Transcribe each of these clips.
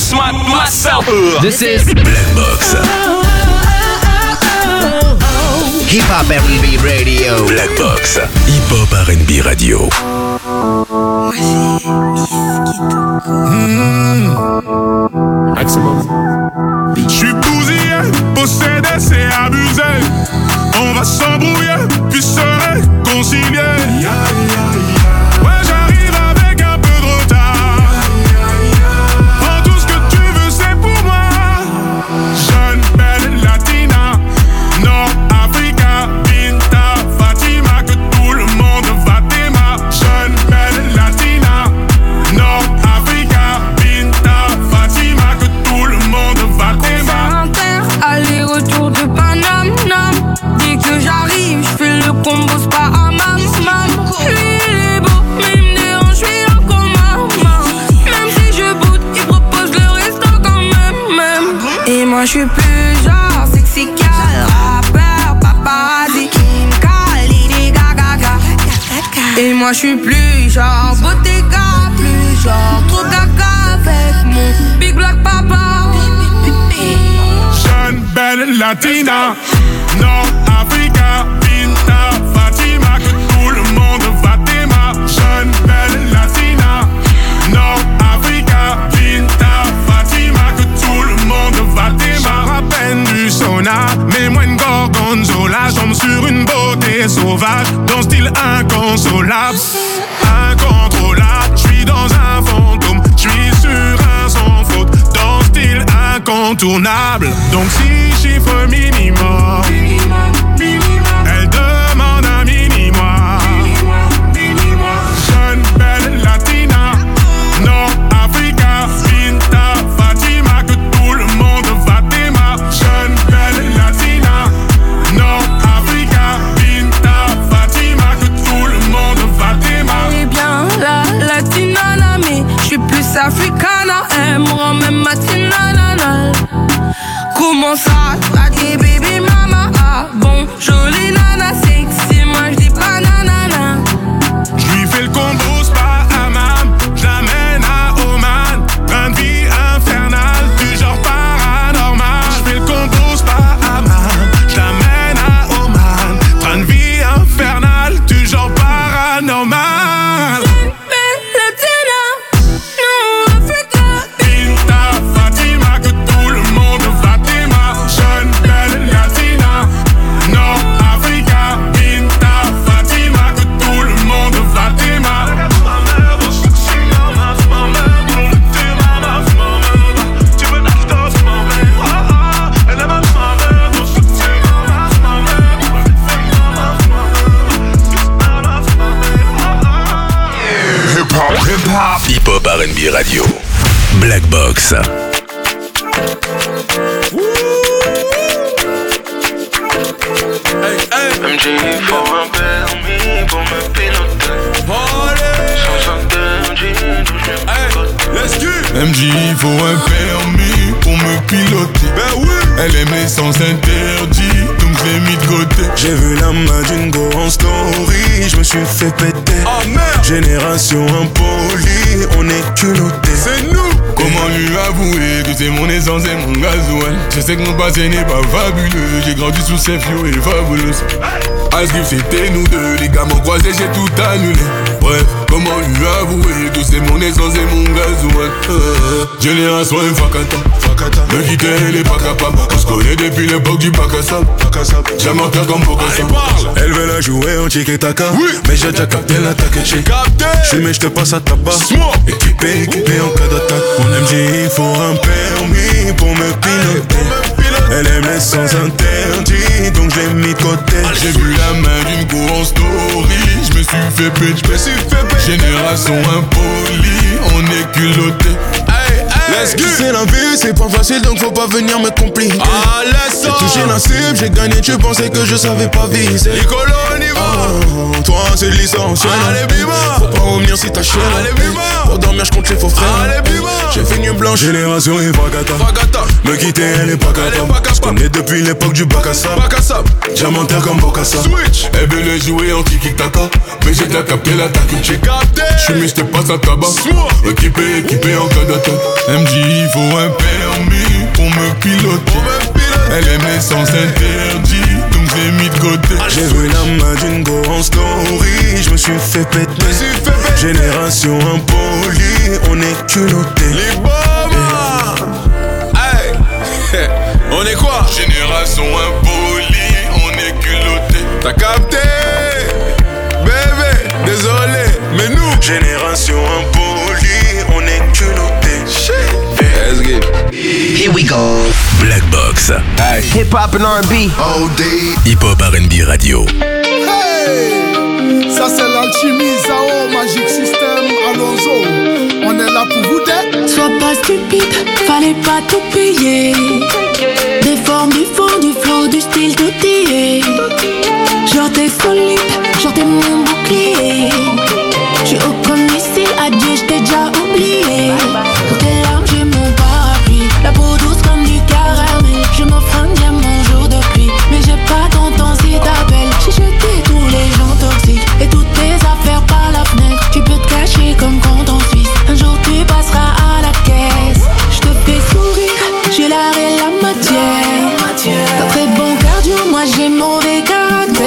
introduce myself. This is Black Box. Hip Hop R&B Radio. Black Box. Hip Hop R&B Radio. J'suis bousillé, possédé, c'est abusé. On va s'embrouiller, puis se réconcilier. Ouais, j'arrive avec un peu de retard. Prends tout ce que tu veux, c'est pour moi. Jeune, belle, latina, Nord-Africa, Binta, Fatima, que tout le monde va t'aimer. Jeune, belle, latina, Nord-Africa, Binta, Fatima, que tout le monde va t'aimer. Aller-retour de Paname, nam. Dès que j'arrive, j'fais le combo, c'est pas à mam, mam. Lui il est beau, mais il me dérange, j'suis en coma, mam. Même si je boude, il propose le restant quand même. Et moi j'suis plus genre sexy gal, rappeur, paparazzi, Kim Khalid, Gaga. Et moi j'suis plus genre Bottega, plus genre trop gaga avec mon big black papa. Jeune, belle, latina, Nord-Africa, Binta, Fatima, que tout le monde va t'aimer. Jeune, belle, latina, Nord-Africa, Binta, Fatima, que tout le monde va t'aimer. À peine du sauna, mais moins de gorgonzola. J'tombe sur une beauté sauvage, dans style inconsolable, incontrôlable. J'suis dans un fantôme, j'suis sur un sans faute, dans style incontournable. Donc si chiffre minimum, elle demande un mini-moi. Jeune, belle, latina, Nord-Africa, Binta, Fatima, que tout le monde va t'aimer. Jeune, belle, latina, Nord-Africa, Binta, Fatima, que tout le monde va t'aimer. Eh bien, la latina, mais j'suis plus africana. Elle me rend même matinana. Comment ça, t'as dit baby mama? Ah bon, jolie nana, sexy, moi j'dis pas nanana. J'lui fais le combo, c'est pas à mam. J'l'amène à Oman, train de vie infernal, du genre paranormal. J'fais le combo, c'est pas à mam. J'l'amène à Oman, train de vie infernal, du genre paranormal. Binta, Fatima, que tout le monde va t'aimer. Jeune, belle, latina, Nord-Africa, Binta, Fatima, que tout le monde va t'aimer. Hip Hop R&B Radio. Black Box. MJ, il faut un permis pour me piloter. Sans interdit, d'où je MJ, il faut un permis pour me piloter. Ben oui. Elle aime les sens interdits, donc je l'ai mis de côté. J'ai vu la main d'une go en story, je me suis fait péter. Oh merde. Génération impolie, on est culotté. C'est nous. Comment lui avouer que c'est mon essence et mon gasoil? Je sais que mon passé n'est pas fabuleux, j'ai grandi sous ces fio et fabuleux. Ice Cube c'était nous deux, les gars m'ont croisé, j'ai tout annulé. Bref, comment lui avouer que c'est mon essence et mon gasoil? Génération infacata, me quitter elle est pas capable. On se connaît depuis l'époque du bac à sable. J'aime en faire comme Bocassa. Elle veut la jouer en tiki-taka, mais j'ai déjà capté l'attaque. J'suis mais j'te passe à tabac. Équipé en cas d'attaque. Mon MJ il faut un permis pour me piloter. Elle aime les sens interdits, donc je l'ai mis de côté. J'ai vu la main d'une go en story, je me suis fait péter. Génération impolie, on est culotté. C'est la vie, c'est pas facile donc faut pas venir me compliquer. J'ai touché la cible, j'ai gagné, tu pensais que je savais pas viser. Toi c'est licencié. Faut pas revenir si t'as chier. Pour dormir j'compte les faux frères. J'ai fait nuit blanche. Génération et Vagata. Me quitter elle est pas capable. J'connais depuis l'époque du bac à sable. Diamantaire comme Bocassa. Elle veut le jouer en tiki-taka, mais j'ai déjà capté l'attaque. J'suis mais j'te passe à tabac. Équipé en cas d'attaque. Elle me dit il faut un permis pour me piloter. Elle aime l'essence interdit, donc j'ai mis de côté. J'ai vu la main d'une go en story, je me suis fait péter. Génération impolie, on est culotté. Les bombes, hey. On est quoi? Génération impolie, on est culotté. T'as capté? Bébé, désolé, mais nous Génération impolie, on est culotté. Let's get Here we go. Black Box. Hip hop and R&B. OD. Hip Hop R&B Radio. Hey, ça c'est l'alchimie, Zao, Magic System, Alonso. On est là pour vous d'être. Sois pas stupide, fallait pas tout payer. Des formes, du fond, du flow, du style, tout y est. Genre t'es solide, genre t'es mon bouclier. J'suis haut comme missile, adieu, j't'ai déjà oublié. Pour tes larmes, j'ai mon parapluie. La peau douce comme du caramel. Je m'offre un diamant jour de pluie. Mais j'ai pas ton temps si t'appelles. J'ai jeté tous les gens toxiques et toutes tes affaires par la fenêtre. Tu peux te cacher comme quand en Suisse. Un jour tu passeras à la caisse. J'te fais sourire, j'ai l'art et la matière. T'as très bon cardio, moi j'ai mauvais caractère.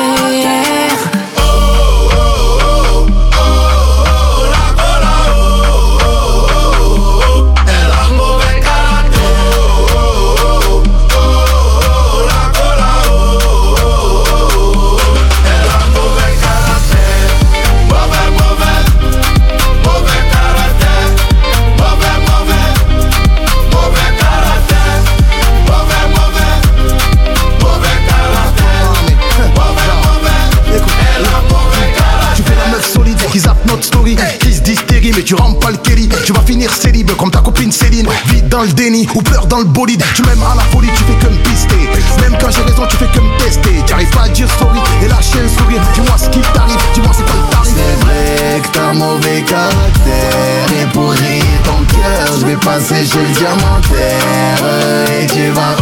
Mais tu rends pas le Kelly, tu vas finir célib comme ta copine Céline. Vite dans le déni ou peur dans le bolide. Tu m'aimes à la folie, tu fais que me pister. Même quand j'ai raison, tu fais que me tester. T'arrives pas à dire sorry et lâcher un sourire. Dis-moi ce qui t'arrive, dis-moi c'est pas le tarif. C'est vrai que t'as mauvais caractère. Et pour rire ton cœur, je vais passer chez le diamantaire. Et tu vas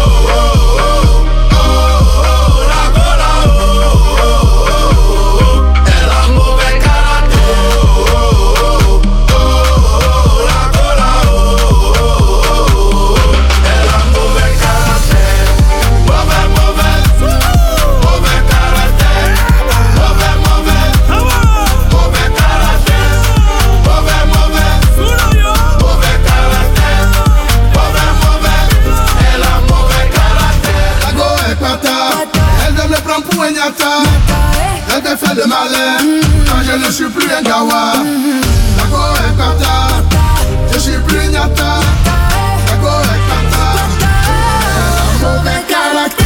elle te fait le malin quand je ne suis plus un gawa. La go est pata, je suis plus nyata. La go est pata, elle a mauvais caractère.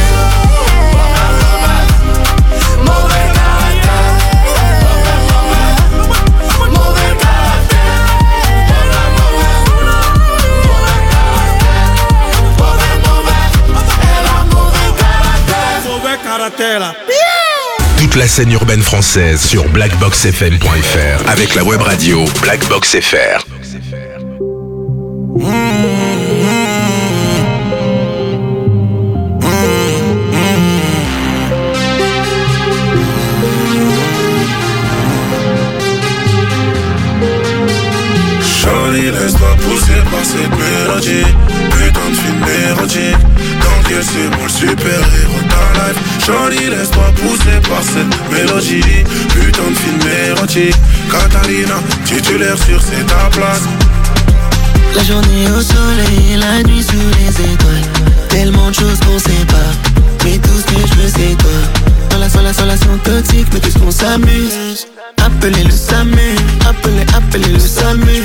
Mauvais caractère. Mauvais caractère. Elle a mauvais caractère. Toute la scène urbaine française sur blackboxfm.fr avec la web radio Black Box FR. Shawty, laisse-toi pousser par cette mélodie. Putain de film érotique. Tant que c'est moi le super-héros de ta life. Shawty, laisse-toi pousser par cette mélodie. Putain de film érotique. Catalina, titulaire sur c'est ta place. La journée au soleil, la nuit sous les étoiles. Tellement de choses qu'on sépare, mais tout ce que je veux c'est toi. Dans la relation toxique, mais qu'est-ce qu'on s'amuse. Appelez le SAMU, appelez le SAMU.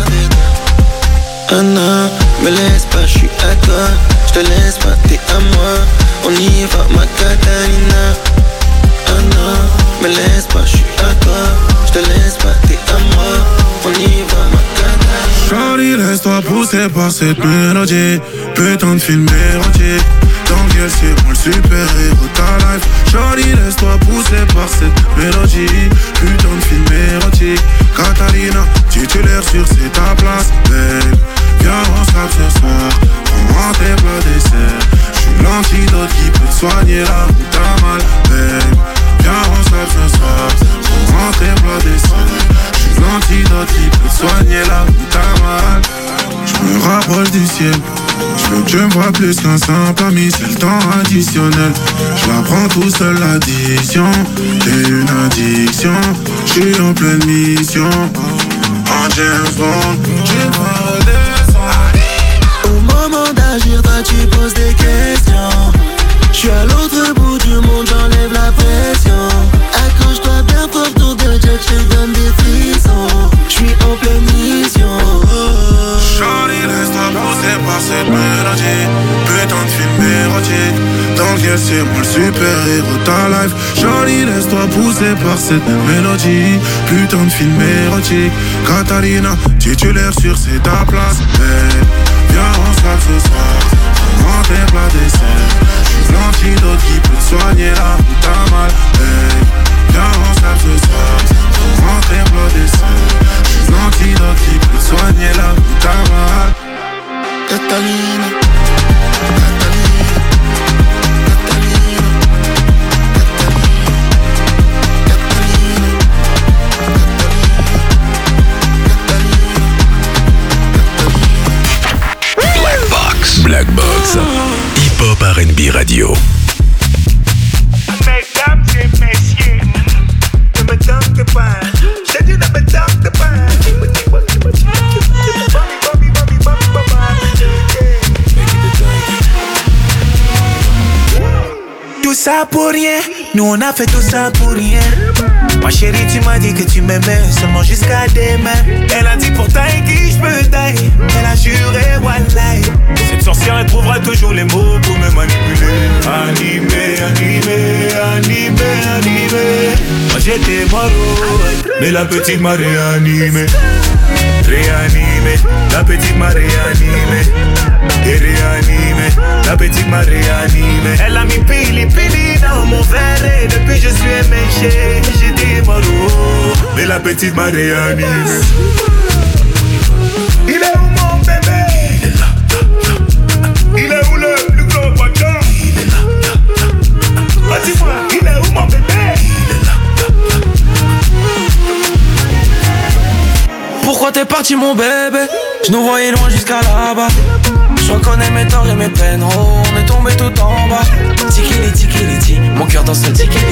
Ah non, me laisse pas, je suis à toi. Je te laisse pas, t'es à moi. On y va, ma Catalina. Ah non, me laisse pas, je suis à toi. Je te laisse pas, t'es à moi. On y va, ma Catalina. Shawty, laisse-toi pousser par cette mélodie. Putain de film érotique. Dans quel c'est moi le super-héros de ta life. Shawty, laisse-toi pousser par cette mélodie. Putain de film érotique. Catalina, titulaire sur c'est ta place. Babe, viens on s'appe ce soir. Prends-moi tes plats dessert. J'suis l'antidote qui peut soigner là où t'as mal. Babe, viens on s'appe ce soir. Prends-moi tes plats dessert. J'suis l'antidote qui peut soigner là où t'as mal. me rapproche du ciel. Je veux que tu me vois plus qu'un simple ami, c'est le temps additionnel. Je la prends tout seul l'addition, t'es une addiction. Je suis en pleine mission, en James Bond, j'ai pas redescendre. Au moment d'agir, toi tu poses des questions. Je suis à l'autre bout du monde, j'enlève la pression. Accroche-toi bien fort, tour de jet, je te donne des frissons. Je suis en pleine mission. Charlie, laisse-toi pousser par cette mélodie. Putain de film érotique, dans lequel c'est moi le super-héros ta life. Charlie, laisse-toi pousser par cette mélodie. Putain de film érotique. Catalina, titulaire sur c'est ta place. Hey, viens on se lave ce soir, prends tes plats dessert. J'suis l'antidote qui peut soigner là où t'as mal. Hey, viens on se lave ce soir, prends tes plats dessert. J'suis l'antidote qui peut soigner là où t'as mal. Catalina, Black Box, hip-hop R&B radio. Mesdames et messieurs, ne me tente pas. Je dis ne me tente pas. Tout ça pour rien, nous on a fait tout ça pour rien. Ma chérie, tu m'as dit que tu m'aimais seulement jusqu'à demain. Elle a dit pourtant qui je peux tailler. Elle a juré, wallahi. Cette sorcière, elle trouvera toujours les mots pour me manipuler. Animé, animé, animé, animé. Moi j'étais mort, mais la petite m'a réanimé. Réanimé, la petite m'a réanimé. Et réanimé, la petite m'a réanimé. Elle a mis pili dans mon verre et depuis je suis éméché. J'ai dit moro, mais la petite m'a réanimé. Il est où mon bébé? Il est là, il est où le plus gros bâtard? Il est là, dis-moi, il est où mon bébé? Il est là. Pourquoi t'es parti mon bébé? Je nous voyais loin jusqu'à là-bas. Je reconnais mes torts et mes peines, oh, on est tombé tout en bas. Tikili, mon cœur danse le tikili.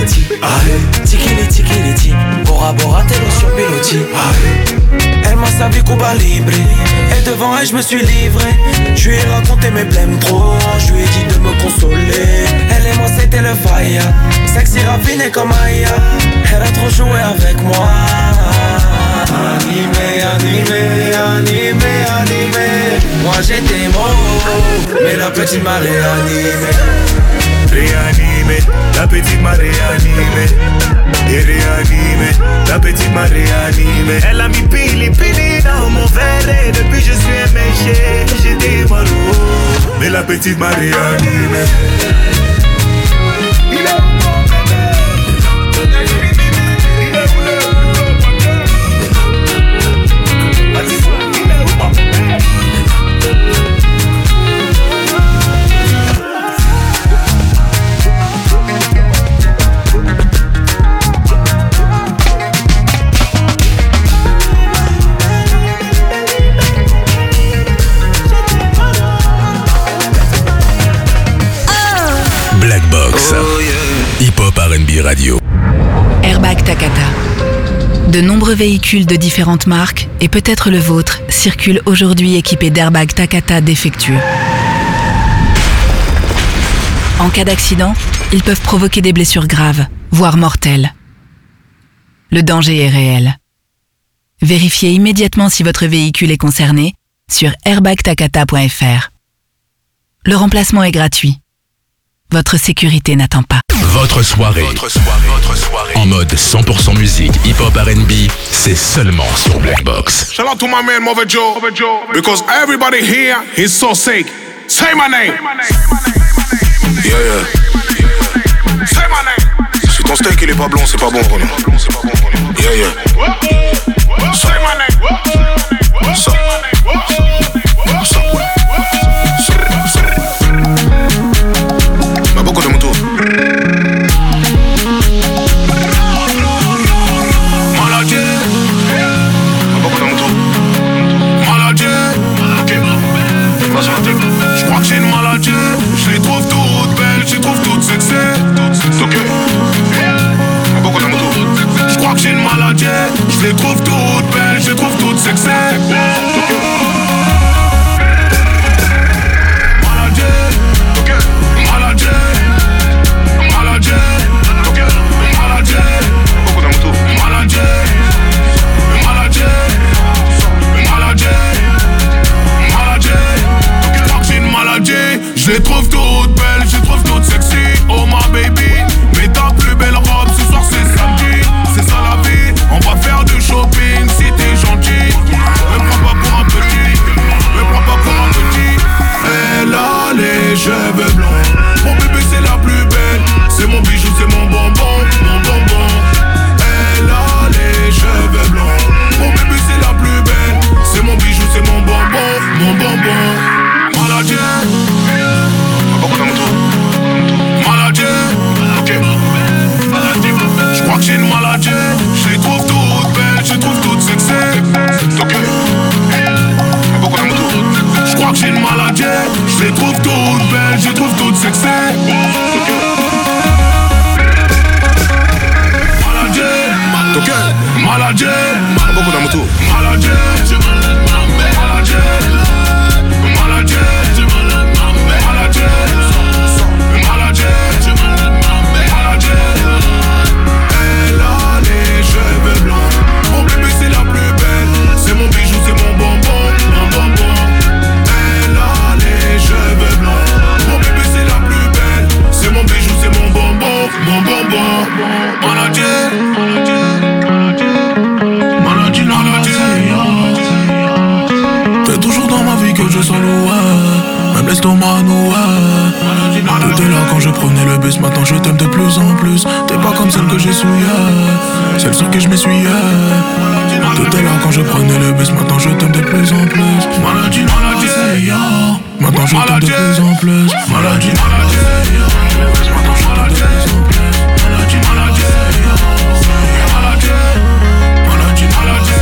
Tikili, Bora Bora, t'es l'eau sur piloti. Elle m'a servi Cuba Libre, et devant elle je me suis livré. Je lui ai raconté mes blèmes trop, je lui ai dit de me consoler. Elle et moi c'était le fire, sexy raffiné comme Aya. Elle a trop joué avec moi. Animé. Moi j'étais mort, mais la petite m'a réanimé. Réanimé, la petite m'a réanimé. Et réanimé, la petite m'a réanimé. Elle a mis pili dans mon verre et depuis je suis éméché. J'étais mort, mais la petite m'a réanimé. Il est où mon bébé? Il est où le Black Box, hip-hop R&B radio. Airbag Takata. De nombreux véhicules de différentes marques, et peut-être le vôtre, circulent aujourd'hui équipés d'airbags Takata défectueux. En cas d'accident, ils peuvent provoquer des blessures graves, voire mortelles. Le danger est réel. Vérifiez immédiatement si votre véhicule est concerné sur airbagtakata.fr. Le remplacement est gratuit. Votre sécurité n'attend pas. Votre soirée. En mode 100% musique, hip-hop R&B, c'est seulement sur Black Box. Shout out to my man Mother Joe, because everybody here is so sick. Say my name. Yeah. Say my name. Si ton steak il est pas blond, c'est pas bon, Renaud. Yeah. Say my name. Ça. Bah beaucoup de motos. Maladie. Bah beaucoup de motos. Maladie. toutes belles, je trouve toutes sexy. Je les trouve toutes belles, je les trouve toutes sexy. Oh ma baby, mets ta plus belle robe, ce soir c'est samedi. C'est ça la vie, on va faire du shopping si t'es gentil. Me prends pas pour un petit, me prends pas pour un petit. Elle a les cheveux blonds, mon bébé c'est la plus belle. C'est mon bijou, c'est mon bonbon, mon bonbon. Elle a les cheveux blonds, mon bébé c'est la plus belle. C'est mon bijou, c'est mon bonbon, mon bonbon. Maladie. Maladie, ok. Je crois que j'ai une maladie. Je les trouve toutes belles, je les trouve toutes sexy. Ok. Je crois que j'ai une maladie. Je les trouve toutes belles, je les trouve toutes sexy. Ok. Maladie, ok. Maladie, beaucoup d'amour. Maladie, maladie, maladie. Elle a les cheveux blancs, mon bébé c'est la plus belle. C'est mon bijou, c'est mon bonbon, mon bonbon. Elle a les cheveux blancs, mon bébé c'est la plus belle. C'est mon bijou, c'est mon bonbon, mon bonbon. Maladie, maladie, maladie. T'es toujours dans ma vie que je sens loin, même l'estomac noué. T'étais là quand je prenais le bus, maintenant je t'aime de plus en plus. T'es pas comme celle que j'essuyais, celle sur qui je m'essuyais. T'étais là quand je prenais le bus, maintenant je t'aime de plus en plus. Maladie, maladie, maintenant je t'aime de plus en plus. Maladie, maladie, maintenant je t'aime de plus en plus. Maladie, maladie, maladie, maladie,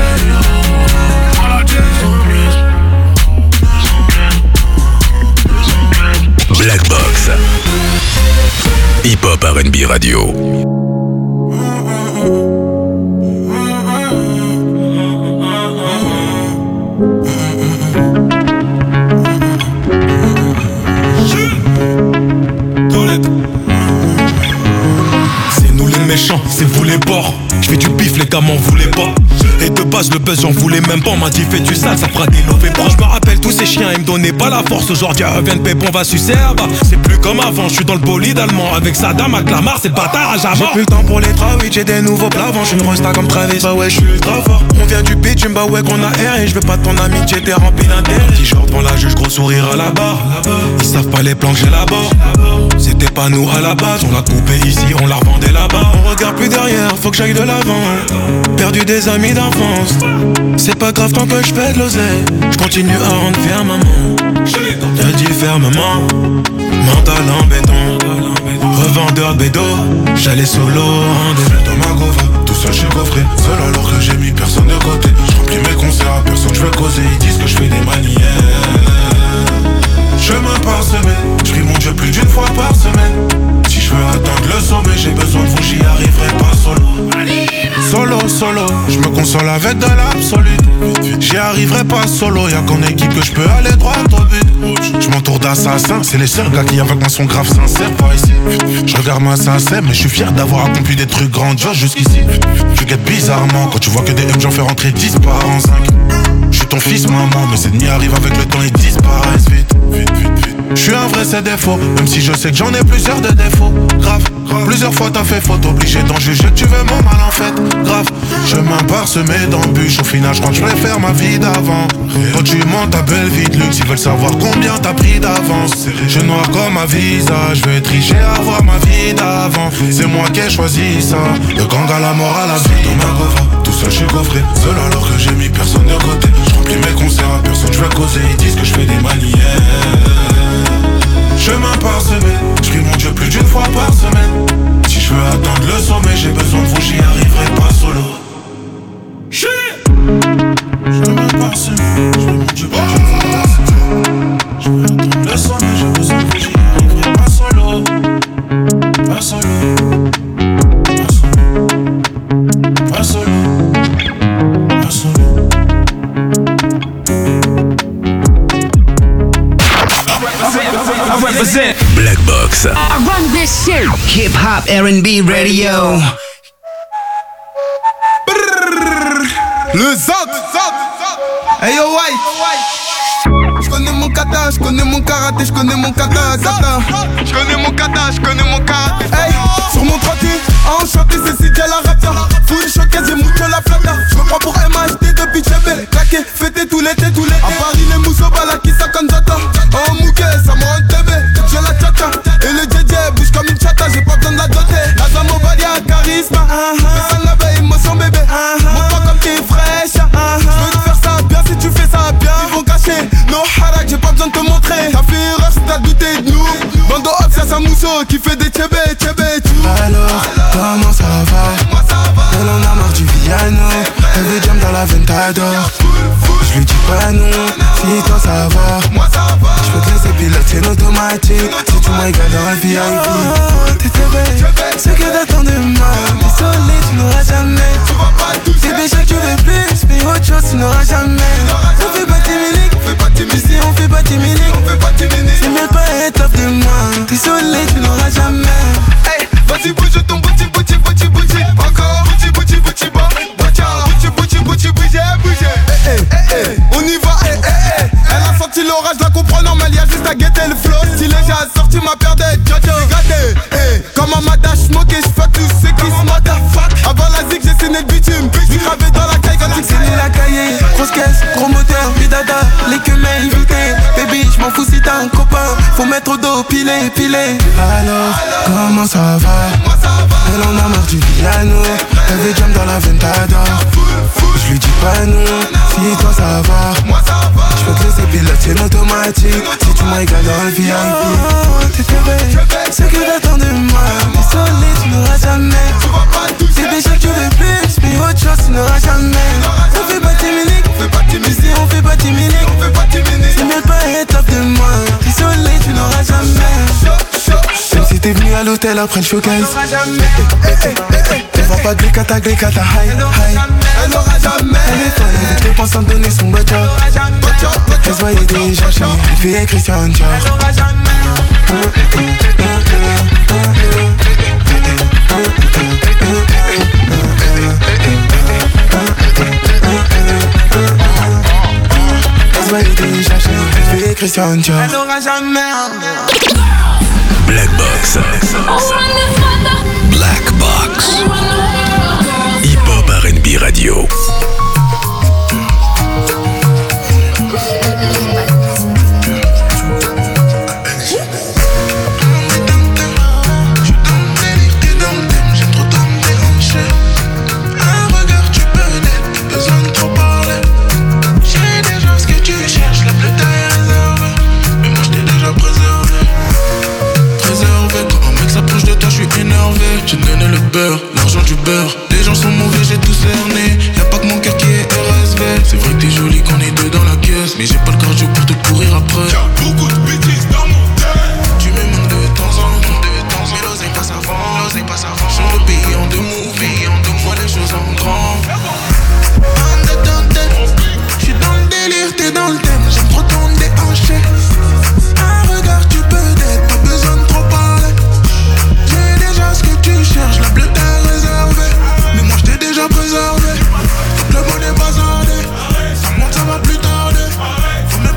Black Box Hip Hop R&B Radio. C'est nous les méchants, c'est vous les porcs. Je fais du bif, les gars m'en voulaient pas. Et de base le buzz j'en voulais même pas. On m'a dit fais du sale, ça fera des lovés bras. Je me rappelle tous ces chiens, ils me donnaient pas la force. Aujourd'hui reviennent pépon, va sucer là-bas. C'est plus comme avant, je suis dans le bolide allemand. Avec Saddam, avec Lamar, c'est le bâtard à jamais. J'ai plus le temps pour les trawites, j'ai des nouveaux plavants. Je suis une resta comme Travis, bah ouais je suis ultra fort. On vient du bitume, bah ouais qu'on a erré. Je veux pas de ton amitié, t'es rempli d'intérêt. T-shirt devant la juge, gros sourire à la barre. Ils savent pas les plans que j'ai là-bas. C'était pas nous à la base, on l'a coupé ici, on l'a revendé là-bas. On regarde plus derrière, faut que j'aille de l'avant. Perdu des amis d'enfance, c'est pas grave tant que je fais de l'oseille. Je continue à rendre fier maman. T'as dit fermement, mental en béton. Revendeur de bédo, j'allais solo en deux. Dans ma gova, tout seul je suis coffré. Seul alors que j'ai mis personne de côté. Je remplis mes concerts à personne, je veux causer. Ils disent que je fais des manières. Chemin parsemé, je prie mon Dieu plus d'une fois par semaine. Si je veux atteindre le sommet, j'ai besoin de vous, j'y arriverai pas solo. Solo, je me console avec de l'absolu. J'y arriverai pas solo, y'a qu'en équipe que je peux aller droit au but. Je m'entoure d'assassins, c'est les seuls gars qui avec moi sont grave sincères. Pas ici, je regarde ma sincère, mais je suis fier d'avoir accompli des trucs grandioses jusqu'ici. Tu guettes bizarrement quand tu vois que des M j'en fais rentrer 10 par an 5. Je suis ton fils maman, mes ennemis arrivent avec le temps et disparaissent vite. Je suis un vrai c'est défaut, même si je sais que j'en ai plusieurs de défauts. Grave, plusieurs fois t'as fait faute, obligé d'en juger que tu veux mon mal en fait. Grave, chemin parsemé d'embûches, au final je crois que je préfère ma vie d'avant. Quand tu montes ta belle vie de luxe, ils veulent savoir combien t'as pris d'avance. Je noir comme ma visa, je vais tricher à voir ma vie d'avant. C'est moi qui ai choisi ça, le gang à la mort à la vie. Dans ma gova, tout seul je suis coffré, seul alors que j'ai mis personne de côté. Je remplis mes concerts à personne, je veux causer, ils disent que je fais des manières. Chemin parsemé, je prie mon Dieu plus d'une fois par semaine. Si je veux atteindre le sommet, j'ai besoin de vous, j'y arriverai pas solo. Chemin parsemé, je prie mon Dieu plus d'une fois par semaine. Je veux atteindre le sommet, j'ai besoin de vous, j'y arriverai pas solo. Pas solo. Pas solo. Pas solo. represent. Black Box. I run this shit. Hip Hop R&B Radio. Le Zot. Hey yo White. J'connais mon kata, j'connais mon karaté, j'connais mon kata. J'connais mon kata, j'connais mon karaté. Hey, sur mon trottoir, enchanté, c'est Sidia la rapta. Full showcase, j'ai mucho la plata. J'me prends pour MHD depuis Tchébé. Claqué, fêté tout l'été. À Paris, les mousseaux, balaki, ça kanzata. En mouquet, ça m'a en TV. J'ai la tchata, et le JJ bouge comme une chata. J'ai pas besoin de la doter. La Zamobalia, charisme. Mais ça n'avait émotion, bébé. Montre-toi comme t'es fraîche. J'veux te faire ça bien si tu fais ça bien. Ils vont cacher nos harak, j'ai pas besoin de te montrer. T'as fait erreur si t'as douté de nous. Bando Ops, y'a sa mousseau qui fait des tchébé tout. Alors, comment ça va? Elle en a marre du piano. Elle veut jam dans la Ventador. Je lui dis pas non, si toi ça va. J'peux te laisser piloter en automatique. Si tu me regardes dans le VIP. T'es belle, ce que t'attends de moi. T'es solide, tu n'auras jamais. T'es déjà que tu veux plus, mais autre chose tu n'auras jamais. On fait pas timilique, ici on fait pas timilique. C'est mieux pas être top de moi. T'es solide, tu n'auras jamais. Hey, vas-y bouge ton bouti. Encore bouti bas. Bouti, on y va, Elle a senti l'orage, la comprend normal, y'a juste à guetter le flow. Stylé, j'ai assorti ma paire de Jojo. Gâté, comme un madash smoke et j'fuck tous ceux qui se motherfuck. Avant la zig, j'ai signé le bitume. J'ai gravé dans la caille quand tu signé la cahier. Grosse caisse, gros moteur, bidada. Les que m'as invité. Baby, j'm'en fous si t'as un copain. Faut mettre au dos, piler. Alors, comment ça va? Elle en a marre du piano. Elle veut jam dans la Ventador. Je lui dis pas non, si toi ça va. J'peux te laisser piloter en automatique. Si tu me regardes dans le VIP. T'es belle, ce que t'attends de moi. T'es solide, tu n'auras jamais. T'es déjà que tu veux plus, mais autre chose tu n'auras jamais. On fait pas timilique, ici on fait pas timilique. C'est mieux de pas être top de moi. T'es solide, tu n'auras jamais. Même si t'es venu à l'hôtel après le showcase. Elle va pas glicata, high. Elle n'aura jamais. Elle est folle, elle veut pense en donner son botcha. Elle se voyait déjà chez elle fait Christian Dior. Elle n'aura jamais. Elle se voyait déjà chez elle fait Christian Dior. Elle n'aura jamais. Black Box. Black Box. Hip Hop R&B Radio. J'ai donné le beurre, l'argent du beurre. Les gens sont mauvais, j'ai tout cerné. Y'a pas que mon cœur qui est RSV. C'est vrai que t'es jolie qu'on est deux dans la caisse, mais j'ai pas le cardio pour te courir après. Y'a beaucoup de bêtises dans mon tête. Tu me manques de temps en temps, mais l'oseille passe avant. Change de pays en deux mots, vois les choses en grand. J'suis dans le délire, t'es dans le thème. J'aime trop ton déhanché. Un regard, tu peux d'être, pas besoin de trop parler. Ce que tu cherches, la bleue t'as réservé. Mais moi je t'ai déjà préservé. Le bon n'est pas sardé. Ça monte, ça va plus tarder. Faut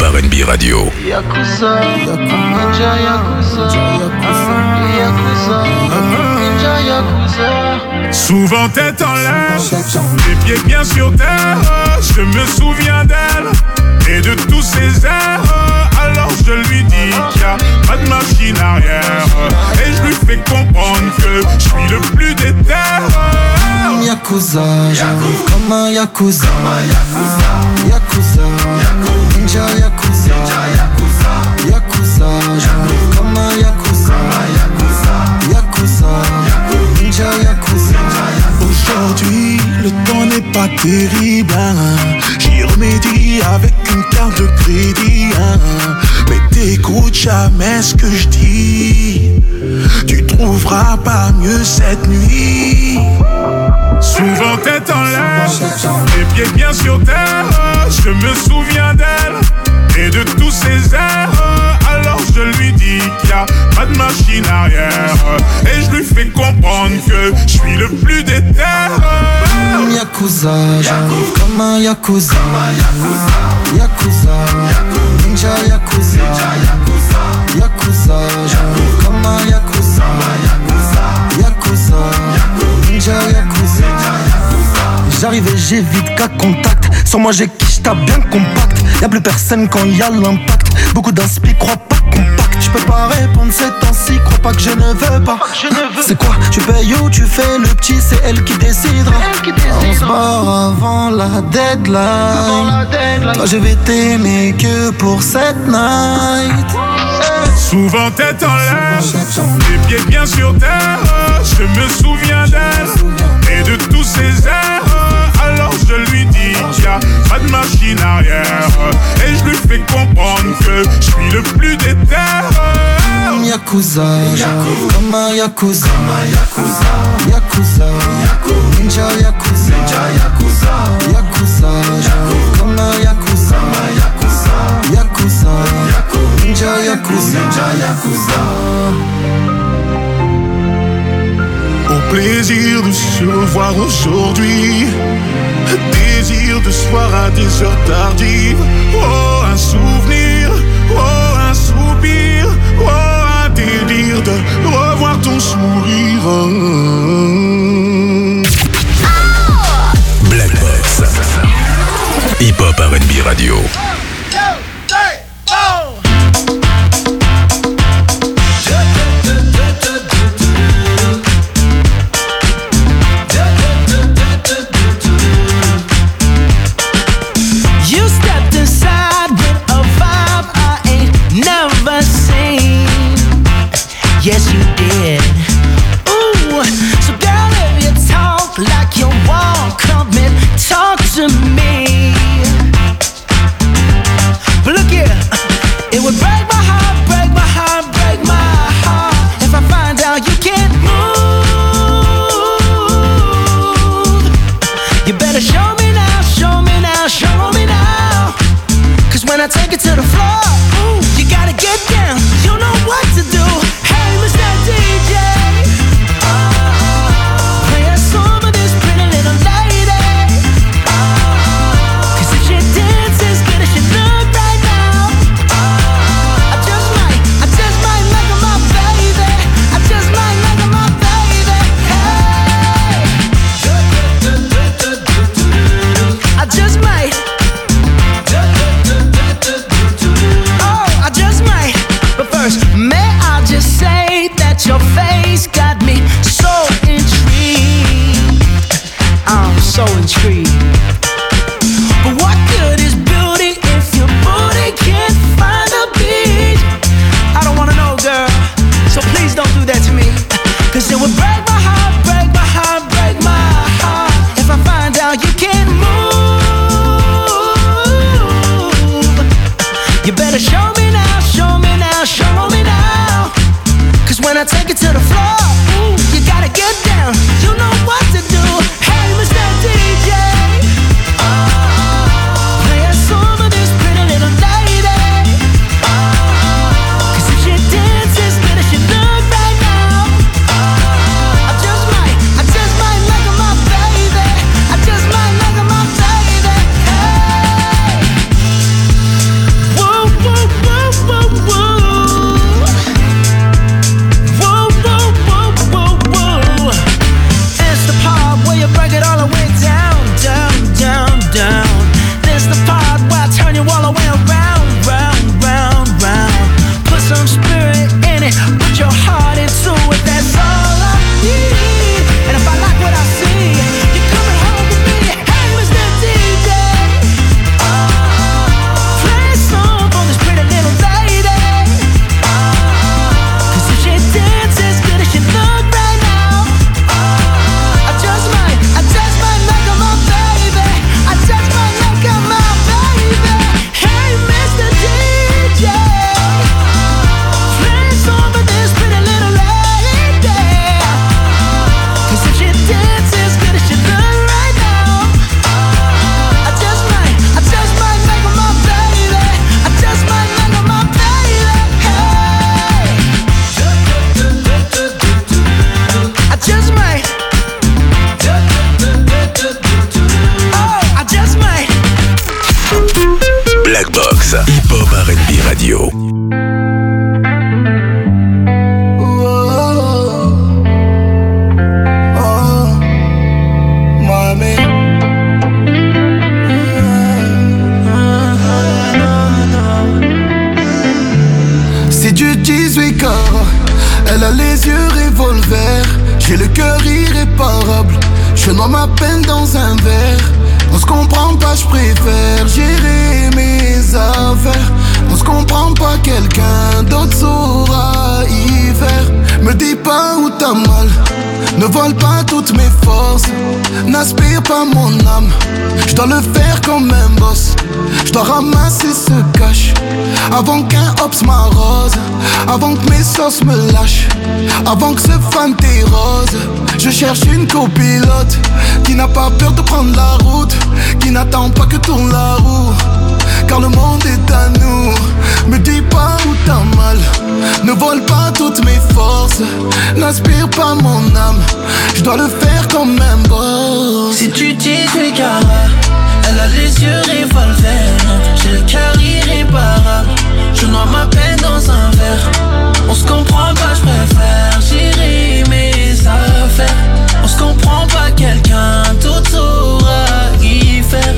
R&B Radio. Yakuza, Ninja Yakuza, Yakuza, Ninja Yakuza. Souvent tête en l'air, les pieds bien sur terre. Je me souviens d'elle et de tous ses airs. Alors je lui dis qu'il n'y a pas de machine arrière. Et je lui fais comprendre que je suis le plus déter. Yakuza, j'arrive comme un Yakuza. Yakuza, Ninja Yakuza. Yakuza, j'arrive comme un Yakuza. Yakuza, Ninja Yakuza. Aujourd'hui, le temps n'est pas terrible, hein. J'y remédie avec une carte de crédit, hein. Mais t'écoutes jamais ce que je dis. Tu trouveras pas mieux cette nuit. Souvent tête en l'air, les pieds bien sur terre. Je me souviens d'elle et de tous ses airs. Alors je lui dis qu'il n'y a pas de machine arrière. Et je lui fais comprendre que je suis le plus déter. Yakuza, j'arrive comme un Yakuza. Yakuza, Ninja Yakuza. Yakuza, j'arrive comme un Yakuza. Yakuza, Ninja Yakuza. J'arrive et j'évite qu'à contact. Sur moi j'ai quiche, t'as bien compact. Y'a plus personne quand y'a l'impact. Beaucoup d'inspi, crois pas compact. Je peux pas répondre ces temps-ci, crois pas que je ne veux pas. C'est quoi, tu payes ou tu fais le petit, c'est elle qui décidera. On se barre avant la deadline. Toi je vais t'aimer que pour cette night. Souvent tête en l'air, les pieds bien sur terre. Je me souviens d'elle et de tous ses airs. Alors je lui dis qu'il n'y a pas de machine arrière. Et je lui fais comprendre que je suis le plus déter. Yakuza, j'arrive comme un Yakuza. Yakuza, Ninja Yakuza. Yakuza, j'arrive comme un Yakuza. Yakuza, Ninja Yakuza. Au plaisir de se voir aujourd'hui, désir de soir à des heures tardives. Oh, un souvenir, oh, un soupir, oh, un délire de revoir ton sourire. Black Box Hip Hop R&B Radio. Yes, you did. Ooh, so girl, if you talk like you want, come and talk to me. But look here, it would break my heart, break my heart, break my heart if I find out you can't move. You better show me now, show me now, show me now. 'Cause when I take it to the floor, ooh, you gotta get down, you know what to do. Hey, Mr. DJ, play a song of this pretty little lady. 'Cause if she dances good as she look right now, I just might make her my baby. I just might make her my baby. Hey, I just might. Oh, I just might. But first, may I just say that your face got me so intrigued. I'm so intrigued. But what good is beauty if your booty can't find a beat? I don't wanna know, girl, so please don't do that to me. 'Cause it would break my heart, break my heart, break my heart if I find out you can't move. You better show me now, show me now, show me now. 'Cause when I take it to the floor, ooh, you gotta get down, you know what to do. Hey, Mr. DJ, play a song of this pretty little lady. 'Cause if she dances good as she look right now, I just might make her my baby. I just might make her my baby. Hey, whoa. Black Box, Hip Hop R&B Radio. C'est du 18 carats, elle a les yeux revolver. J'ai le cœur irréparable, je noie ma peine dans un verre. On se comprend pas, je préfère gérer mes affaires. On se comprend pas, quelqu'un d'autre saura y faire. Me dis pas où t'as mal, ne vole pas toutes mes forces, n'aspire pas mon âme. Je dois le faire comme un boss, je dois ramasser ce cash avant qu'un hops m'arrose, avant que mes sauces me lâchent, avant que ce fan t'érose. Je cherche une copilote qui n'a pas peur de prendre la route, qui n'attend pas que tourne la roue, car le monde est à nous. Me dis pas où t'as mal, ne vole pas toutes mes forces, n'aspire pas mon âme. Je dois le faire comme un boss. Si tu dis les carats, elle a les yeux revolver. J'ai le cœur irréparable, je noie ma peine dans un verre. On se comprend pas, je préfère gérer mes affaires. On se comprend pas, quelqu'un d'autre saura y faire.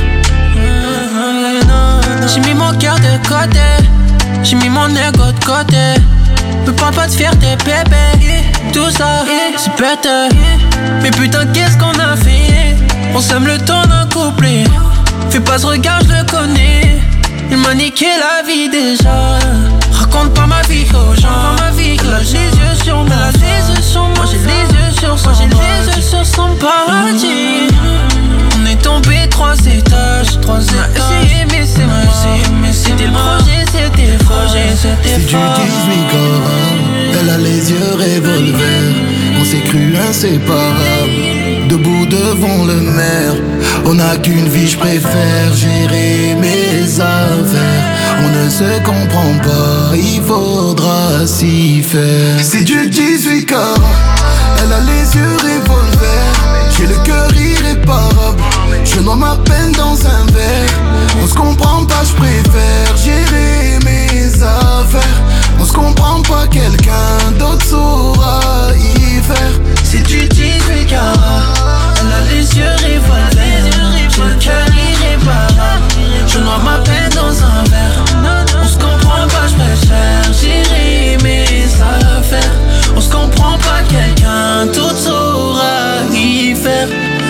J'ai mis mon cœur de côté, j'ai mis mon ego de côté. Me parle pas de fierté, bébé. Tout ça, c'est bête. Mais putain, qu'est-ce qu'on a fait? On sème le temps d'un couplet. Fais pas ce regard, je le connais. Il m'a niqué la vie déjà. Raconte pas ma vie aux gens. Elle a les yeux sur moi, moi j'ai les yeux sur son, son paradis. On est tombé 3 étages, On a essayé mais c'est moi. C'était le projet, c'était C'est du 18 carats, elle a les yeux revolver. On s'est cru inséparables, debout devant le maire. On n'a qu'une vie, je préfère gérer mes affaires. On ne se comprend pas, il faudra s'y faire. C'est du 18 carats, elle a les yeux revolver. J'ai le cœur irréparable, je noie ma peine dans un verre. On se comprend pas, je préfère gérer mes affaires. On se comprend pas, quelqu'un d'autre saura y faire. C'est du 18 carats, elle a les yeux revolver. J'ai le cœur irréparable, je noie ma peine dans un verre. On se comprend pas, je préfère gérer mes affaires. On se comprend pas, quelqu'un d'autre saura y faire.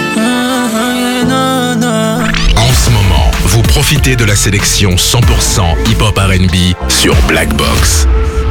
En ce moment, vous profitez de la sélection 100% hip-hop R&B sur Black Box.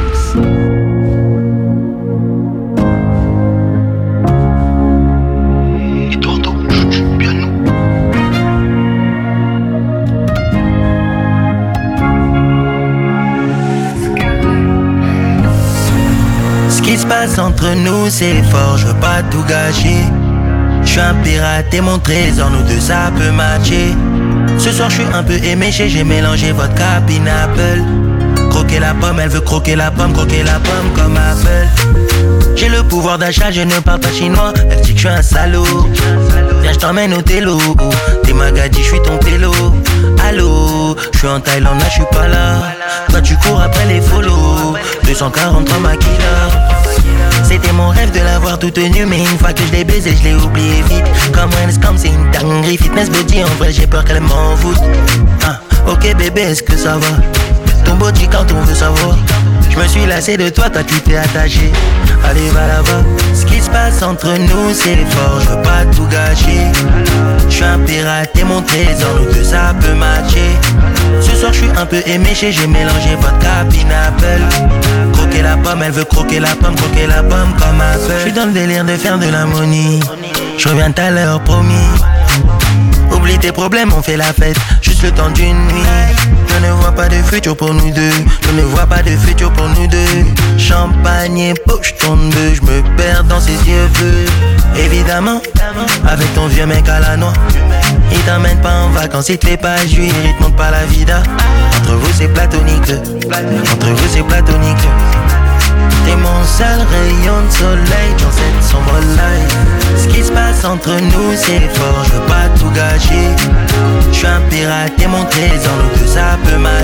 Ce qui se passe entre nous, c'est fort, je veux pas tout gâcher. Je suis un pirate et mon trésor, nous deux ça peut matcher. Ce soir je suis un peu éméché, j'ai mélangé vodka, pineapple. Croquer la pomme, elle veut croquer la pomme comme Apple. J'ai le pouvoir d'achat, je ne parle pas chinois. Elle dit que je suis un salaud. Viens, je t'emmène au télo. T'es magadie, je suis ton pélo. Allô, je suis en Thaïlande, là je suis pas là. Toi tu cours après les follow. 243 maquillards. C'était mon rêve de l'avoir toute nue, mais une fois que je l'ai baisé, je l'ai oublié vite. Comme c'est une dinguerie, fitness body, en vrai j'ai peur qu'elle m'en foute. Ah, ok bébé, est-ce que ça va? Ton body quand on veut savoir. Je me suis lassé de toi, tu t'es attaché. Allez va là-bas. Ce qui se passe entre nous c'est fort, je veux pas tout gâcher. Je suis un pirate et mon trésor, nous deux ça peut matcher. Ce soir je suis un peu éméché, j'ai mélangé vodka, pineapple. Croquer la pomme, elle veut croquer la pomme comme Apple. Je suis dans le délire de faire de l'harmonie. Je reviens tout à l'heure, promis. Oublie tes problèmes, on fait la fête, juste le temps d'une nuit. Je ne vois pas de futur pour nous deux. Je ne vois pas de futur pour nous deux. Champagne et poche tourne deux. Je me perds dans ses yeux bleus. Évidemment, avec ton vieux mec à la noix. Il t'emmène pas en vacances, il te fait pas jouir, il te montre pas la vida. Entre vous c'est platonique. Entre vous c'est platonique. T'es mon seul rayon de soleil dans cette sombre life. Ce qui se passe entre nous c'est fort, je veux pas tout gâcher. Je suis un pirate et mon trésor, nous deux ça peut matcher.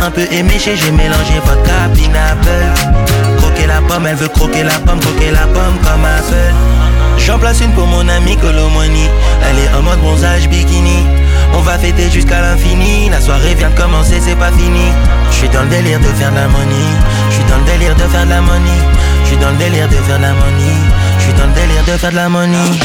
un peu éméché, j'ai mélangé vodka, pineapple. Croquer la pomme, elle veut croquer la pomme comme Apple. J'en place une pour mon ami Colomoni. Elle est en mode bronzage bikini. On va fêter jusqu'à l'infini. La soirée vient de commencer, c'est pas fini. J'suis dans le délire de faire de la money. J'suis dans le délire de faire de la money. J'suis dans le délire de faire de la money. J'suis dans le délire de faire de la money.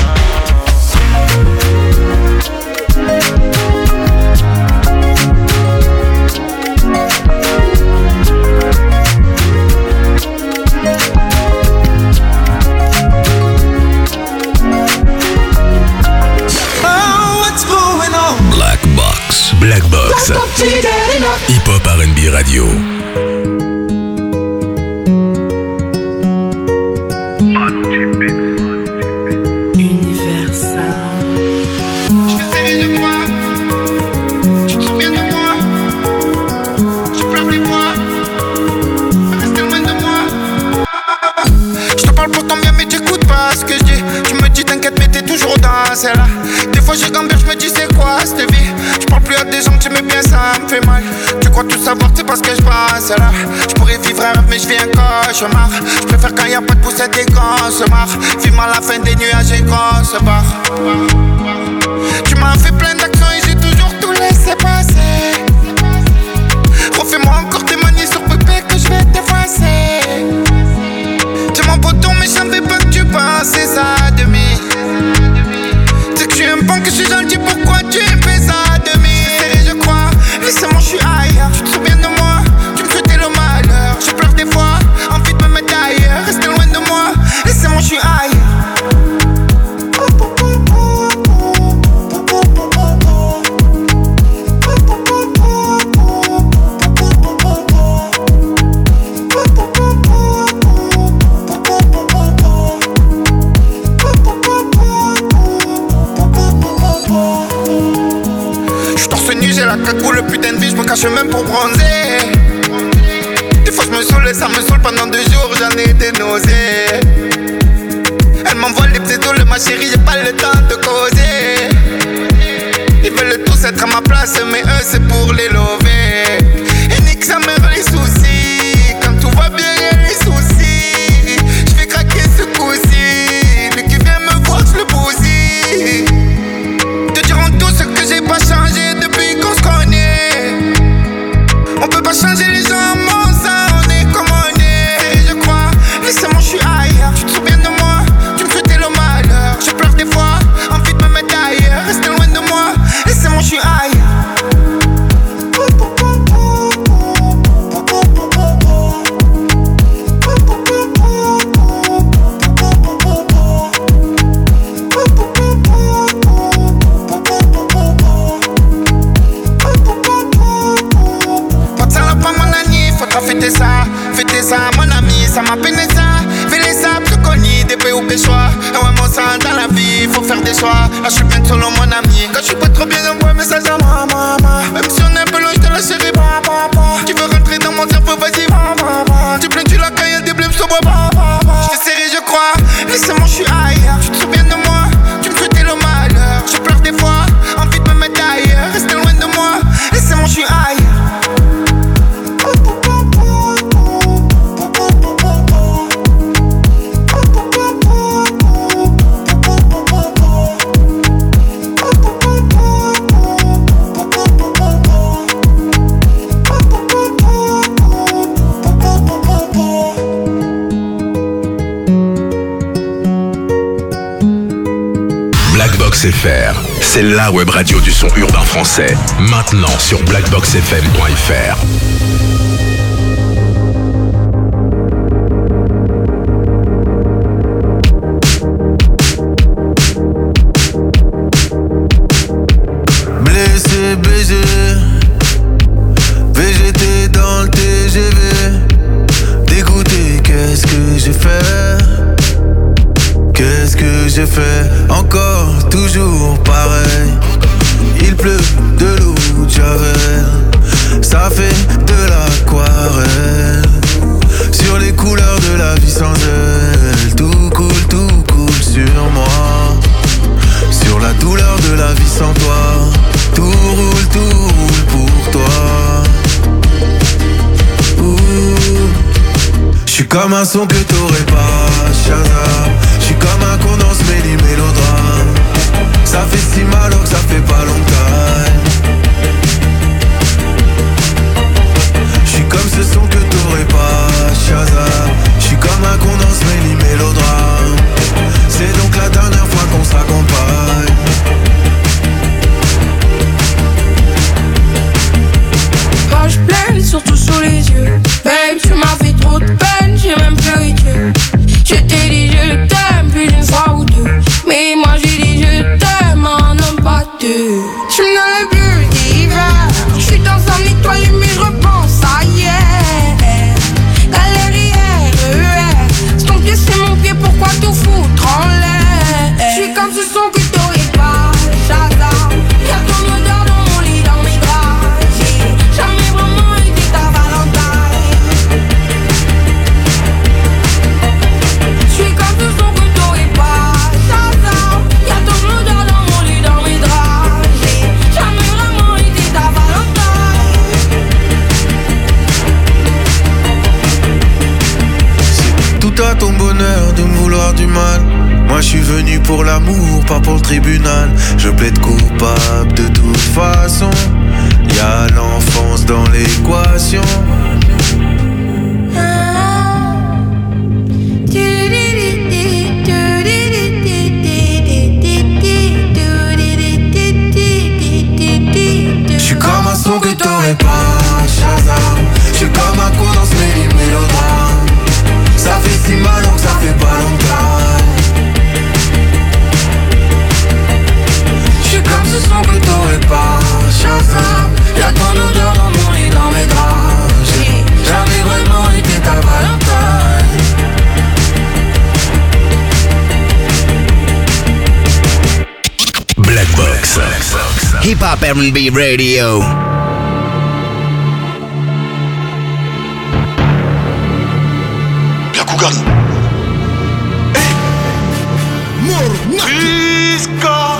Black Box, Hip Hop R&B Radio. Là. Des fois j'ai gambé, je me dis c'est quoi cette vie. Je parle plus à des gens, tu m'aimes bien, ça me fait mal. Tu crois tout savoir, c'est parce que je passe là. Je pourrais vivre un rêve, mais je vis un cauchemar. Je préfère quand y'a pas de poussette et qu'on se marre. Vivre à la fin des nuages et grosse barre. Tu m'as fait plein d'actions et j'ai toujours tout laissé passer. Refais-moi encore tes manies sur pépé que je vais t'effacer. Tu m'en poton, mais je savais pas que tu pensais ça de moi. Tu aimes pas que je suis gentil, pourquoi tu fais ça de mine? Je crois, laisse-moi, je suis ailleurs. Tu te souviens de moi, tu me souhaitais le malheur. Je pleure des fois, envie de me mettre ailleurs. Restez loin de moi, laissez-moi, je suis ailleurs. J'ai la cagoule, putain de vie, je me cache même pour bronzer. Des fois je me saoule et ça me saoule pendant 2 jours, j'en ai des nausées. Elle m'envoie les pseudos, ma chérie, j'ai pas le temps de causer. Ils veulent tous être à ma place, mais eux c'est pour les lover. Et nique sa mère les soucis, quand tout va bien y'a les soucis. Je fais craquer ce coup-ci, lui qui vient me voir je le bousille. Te diront tous ce que j'ai pas changé depuis qu'on se connaît. On peut pas changer les gens, mon sang, on est comme on est. Et je crois, laissez-moi, je suis ailleurs. Tu te souviens de moi, tu me souhaitais le malheur. Je pleure des fois, envie de me mettre ailleurs. Restez loin de moi, laissez-moi, je suis ailleurs. Fêtez ça, mon ami, ça m'a peiné ça. Fais les sables, je connais des pays ou des choix. Et ouais, mon sang dans la vie, faut faire des choix. Là, je suis bien solo, mon ami. Quand je suis pas trop bien, j'envoie un message à moi, maman. Même si on est un peu loin, je te la chérie, papa. Tu veux rentrer dans mon cerveau, vas-y, papa. Tu plains, tu la caille, y'a des blêmes, je te bois, papa. Je te serré, je crois, laissez-moi, je suis ailleurs. Tu te souviens de moi, tu me souhaitais le malheur. Je pleure des fois, envie de me mettre ailleurs. Restez loin de moi, laissez-moi, je suis ailleurs. BlackBox.fr, c'est la web radio du son urbain français. Maintenant sur BlackBoxFM.fr. Blessé, BG, VGT dans le TGV. Dégoûté, qu'est-ce que j'ai fait? Qu'est-ce que j'ai fait? Encore, toujours pareil. Il pleut de l'eau de Javel. Ça fait de l'aquarelle. Sur les couleurs de la vie sans elle. Tout coule sur moi. Sur la douleur de la vie sans toi. Tout roule pour toi. comme un son que t'aurais pas, Shazam. J'suis comme un con dans ce mélodrame. Ça fait si mal alors que ça fait pas longtemps. J'suis comme ce son que t'aurais pas, Shazam. J'suis comme un con dans ce mélodrame. C'est donc la dernière fois qu'on s'accompagne. Page pleine, surtout sous les yeux. Babe, tu m'as fait trop de peine, j'ai même pleuré Dieu. Je t'ai dit je t'aime plus d'une fois ou deux. Mais moi j'ai dit je t'aime, un homme pas deux. J'suis dans le bleu d'hiver. J'suis dans un étoile mais je repense à hier. Galerie RER. C'est ton pied, c'est mon pied, pourquoi tout foutre en l'air? J'suis comme ce son que t'aurais pas, Shazam. Y'a ton odeur dans mon lit, dans mes draps. J'ai jamais vraiment été ta Valentine. J'suis comme ce son que t'aurais pas, Shazam. Y'a ton odeur dans mon lit, dans mes draps. J'ai jamais vraiment été ta Valentine. C'est tout à ton bonheur de me vouloir du mal. Moi je suis venu pour l'amour, pas pour le tribunal. Je plaide coupable de toute façon. Y'a l'enfance dans l'équation. J'suis comme un son que t'aurais pas, Shazam. J'suis comme un con dans ce mélodrame. Ça fait si mal donc ça fait pas longtemps. J'suis comme ce son que t'aurais pas, Shazam. Y'a ton odeur dans mon lit, dans mes draps. J'ai jamais vraiment été ta Valentine. Black Box. Hip Hop R&B Radio. Bien Kougan. Hey Mornatriska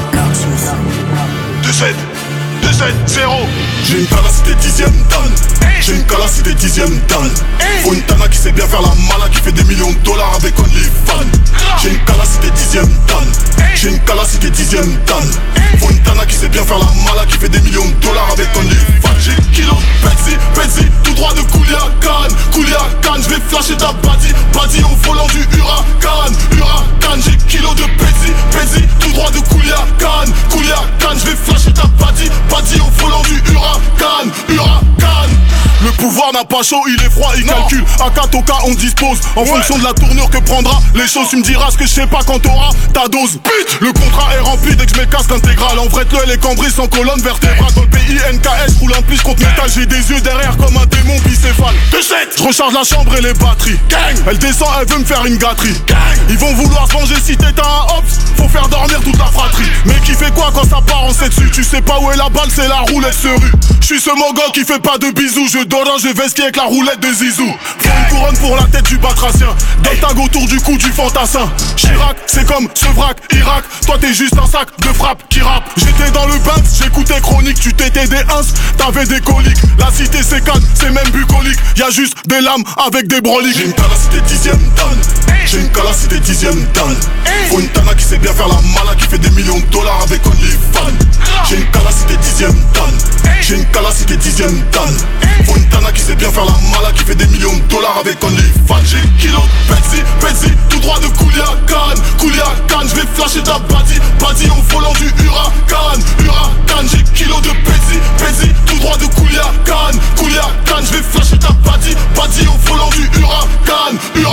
2-7-0. J'ai une calacité 10ème dan. J'ai une calacité 10ème dan. Faut une tana qui sait bien faire la mala, qui fait des millions de dollars avec OnlyFans. J'ai une calacité 10ème dan. J'ai une calacité 10ème dan. Faut une tana qui sait bien faire la mala, qui fait des millions de dollars avec OnlyFans. J'ai kilo Pezzi, tout droit de Kouliakan. Je vais flasher ta body au volant du Huracan. J'ai kilo de Pezzi, tout droit de Kouliakan. Je vais flasher ta body au volant du Huracan. Le pouvoir n'a pas chaud, il est froid, il calcule. À 4 au cas, on dispose. En fonction de la tournure que prendra les choses, tu me diras ce que je sais pas quand t'auras ta dose. Le contrat est rempli dès que je m'écasse l'intégrale. En vrai, elle est cambrée sans colonne vertébrale. Dans le pays NKS, roule un plus contre métal. J'ai des yeux derrière comme un démon bicéphale. Je recharge la chambre et les batteries. Elle descend, elle veut me faire une gâterie. Ils vont vouloir se venger si t'es un ops. Faut faire dormir toute la fratrie. Mais qui fait quoi quand ça part en 7 dessus? Tu sais pas où est la balle, c'est la roulette se rue. J'suis ce mogol qui fait pas de bisous. Je d'orange et vesqué avec la roulette de Zizou. Faut une couronne pour la tête du batracien. Des tags autour du cou du fantassin. Chirac, c'est comme ce vrac, Irak. Toi t'es juste un sac de frappe qui rappe. J'étais dans le Benz, j'écoutais chronique. Tu t'étais des ins, t'avais des coliques. La cité c'est calme, c'est même bucolique. Y'a juste des lames avec des broliques. J'ai une calacité 10ème dan. J'ai une calacité 10ème dan. Faut une tana qui sait bien faire la mala, qui fait des millions de dollars avec OnlyFans. J'ai une calacité 10ème dan. J'ai une calacité 10ème dan. Faut une tana qui sait bien faire la mala, qui fait des millions de dollars avec OnlyFans. J'ai kilo Pezzi, tout droit de Kouliakan. Je vais flasher ta body au volant du Huracan. J'ai kilo de Pezzi, tout droit de Kouliakan. Je vais flasher ta body au volant du Huracan.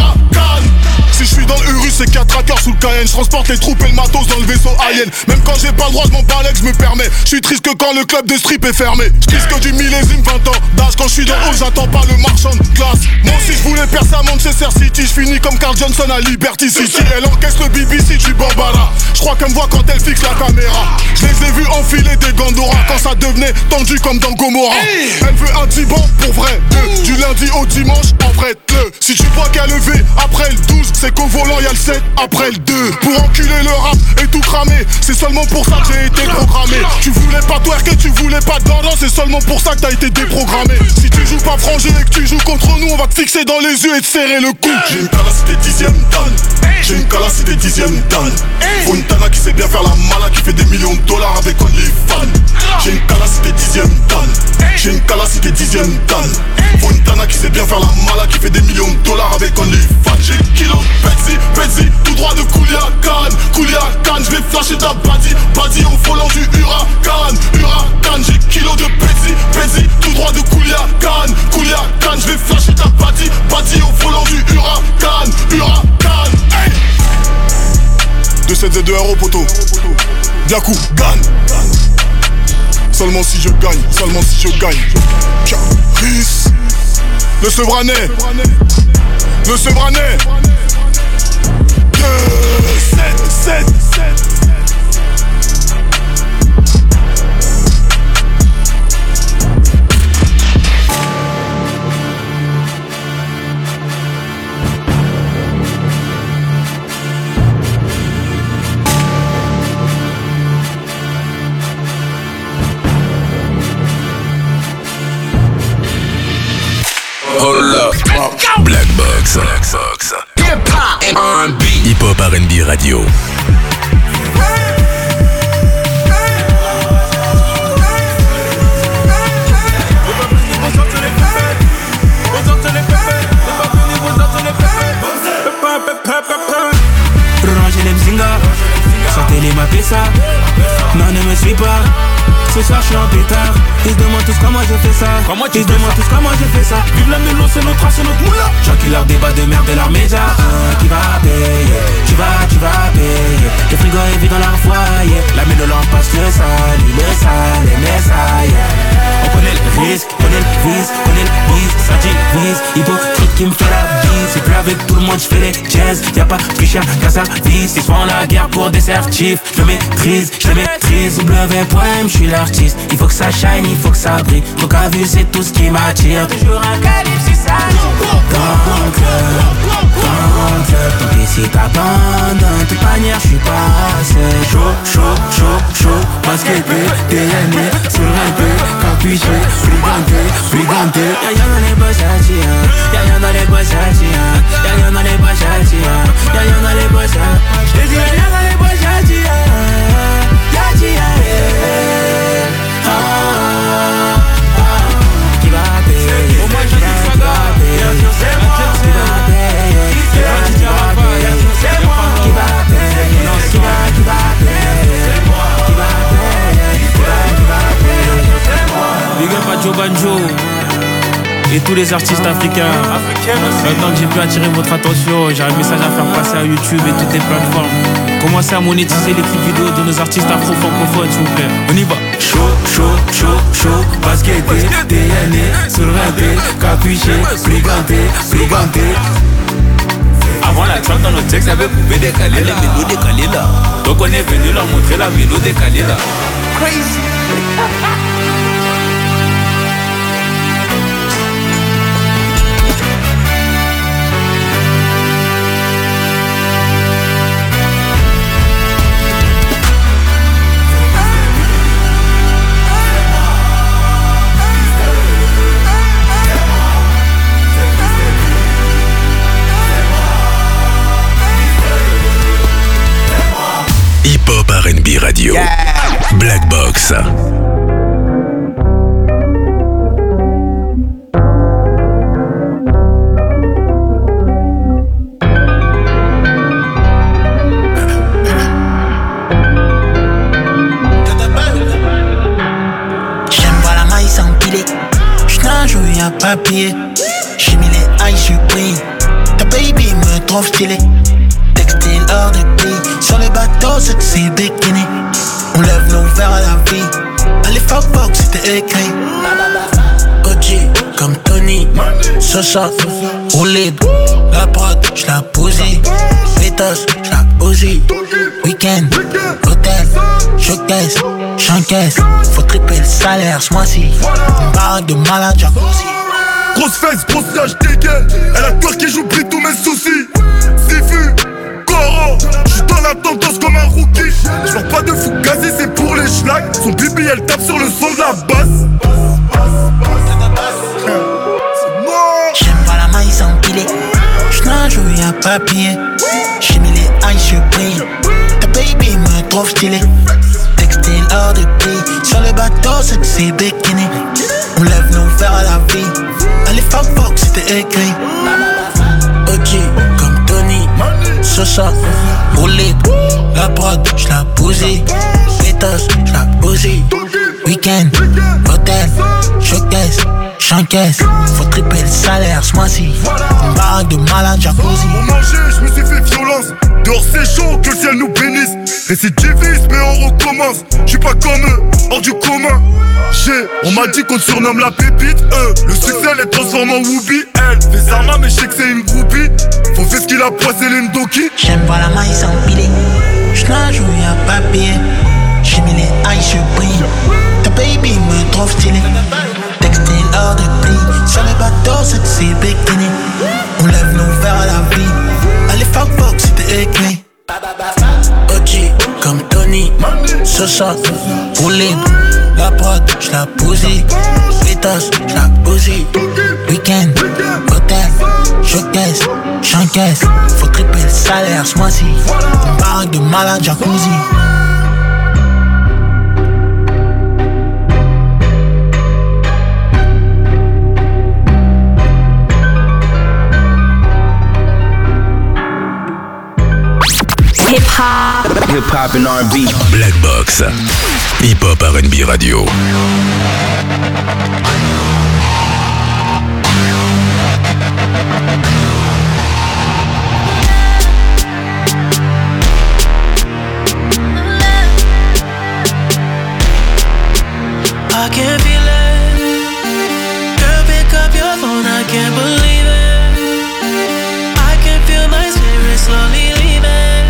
Si je suis dans le Urus, c'est 4 trackers sous le Cayenne. Je transporte les troupes et le matos dans le vaisseau Alien. Même quand j'ai pas le droit, je m'en balèque, je me permets. Je suis triste que quand le club de strip est fermé. Je triste que du millésime 20 ans d'âge. Quand je suis dans haut, j'attends pas le marchand de glace. Moi aussi je voulais percer à Manchester City. Je finis comme Carl Johnson à Liberty City. Elle encaisse le BBC du Bambara. Je crois qu'elle me voit quand elle fixe la caméra. Je les ai vus enfiler des Gandora quand ça devenait tendu comme dans Gomorrah. Elle veut un Tiban pour vrai. Du lundi au dimanche, en vrai le. Si tu vois qu'elle levé après le 12, c'est qu'au volant y'a le 7 après le 2. Pour enculer le rap et tout cramer, c'est seulement pour ça que j'ai été programmé. Tu voulais voulais pas twerker, tu voulais pas de danse, c'est seulement pour ça que t'as été déprogrammé. Si tu joues pas frangé et que tu joues contre nous, on va te fixer dans les yeux et te serrer le cou. J'ai une calacité 10ème dan. J'ai une calacité 10ème dan. Fontana qui sait bien faire la mala, qui fait des millions de dollars avec OnlyFans. J'ai une calacité 10ème dan. J'ai une calacité 10ème dan. Fontana qui sait bien faire la mala, qui fait des millions de dollars avec OnlyFans. J'ai kilo de Betsy, tout droit de Couliacan, je vais flasher ta body au volant du Huracan, j'ai kilo de Betsy, tout droit de Couliacan, je vais flasher ta body au volant du Huracan, hey. 2-7 2 euros poteau. Biakou, gagne. Seulement si je gagne. Caris. Le Sevranais. 7. Hold up. Black Box. Hip-hop R&B Radio. Rangez les mzinga, sortez les mapessa. Non, ne me suis pas. Ce soir je suis en pétard. Ils se demandent tous comment je fais ça. Vive la mélo, c'est notre race, c'est notre moula. J'enquille leur débat de merde et leurs médias. Qui va payer? Tu vas payer. Le frigo est vide dans leur foyer. La mélo leur passe le sale, les messailles. On connaît le risque, connaît le vice, ça divise. Hypocrite qui me fait la bise. C'est plus avec tout le monde, je fais les jazz. Y'a pas plus cher qu'à sa vie. Ils se font la guerre pour des certifs. Je le maîtrise. W.M, je suis l'artiste. Il faut que ça shine, il faut que ça brille. Donc à vue c'est tout ce qui m'attire. Toujours un calibre si ça dans le club. Donc ici t'abandonnes. De toute manière je suis passé. Chaud. Basket B, DNA, sur un peu. Capuché, brigandé. Y'a rien dans les boss à tirer. Y'a rien dans les boss à tirer. J't'ai dit y'a rien dans les boss à tirer. Qui va payer? Au moins je dis ça bien sûr c'est moi. Qui va payer? C'est moi. Qui va payer? Big up à Joe Banjo et tous les artistes africains. Maintenant que j'ai pu attirer votre attention, j'ai un message à faire passer à YouTube et toutes les plateformes. Commencez à monétiser les clips vidéo de nos artistes afro-francophones, s'il vous plaît. On y va. Chaud, basket, DNA, sur un B, capuché, brigandé. Avant la track dans notre texte, avait pouvait décaler la mélo décalée là. Donc on est venu leur montrer la mélo décalée là. Crazy. Hip-hop R&B Radio. Yeah. Black Box. Papier, j'ai mis les high supreme. Ta baby me trouve stylé. Textile hors de prix. Sur les bateaux, c'est bikini. On lève nos verres à la vie. À l'époque, c'était écrit. OG, comme Tony. Sosa, roulé. La prod, j'la posé. Pétos, j'la osé. Weekend, hôtel, showcase, j'encaisse. Faut tripler le salaire ce mois-ci. Une baraque de malade, jacuzzi. Grosse fesse, grosse nage, dégaine. Elle a peur qui j'oublie tous mes soucis. Sifu, quoi? Laurent. J'suis dans la tendance comme un rookie. J'vends pas de fou gazé, c'est pour les schlags. Son bibi elle tape sur le son de la basse. J'aime pas la maille empilée. J'nage où y'a papier. J'ai mis les eyes sur brille. Ta baby me trouve stylé. Textile hors de prix. Sur le bateau sexy bikini. On lève nos verres à la vie. Allez fuck c'était écrit. OG comme Tony Sosa. Roulé la prod j'la bousille. Pétos j'la bousille. Weekend, hôtel, showcase, j'encaisse. Faut tripler le salaire ce mois-ci. Une baraque de malade jacuzzi. Pour manger, je me suis fait violence. Dehors c'est chaud, que le ciel nous bénisse. Récidiviste, mais on recommence. J'suis pas comme eux, hors du commun. On m'a dit qu'on te surnomme la pépite. Le succès les transforme en Whoopi. Elle fait Zarma, mais je sais que c'est une groupie. Faut faire ce qu'il a poissé les Ndoki. J'aime voir la maille s'empiler. J'nage où y'a papier. J'ai mis les eyes sur brille. Ta baby me trouve stylé. Textile hors de prix. Sur le bateau sexy bikini. On lève nos verres à la vie. Allez fuck c'était écrit. OG comme Tony Sosa. Roulé la prod j'la bousille. Pétos j'la bousille. Weekend, hôtel, showcase, j'encaisse. Faut tripler le salaire ce mois-ci. Une baraque de malade jacuzzi. Hip-hop and R&B. Black Box. Hip-hop R&B radio. I can feel it. Girl, pick up your phone, I can't believe it. I can feel my spirit slowly leaving.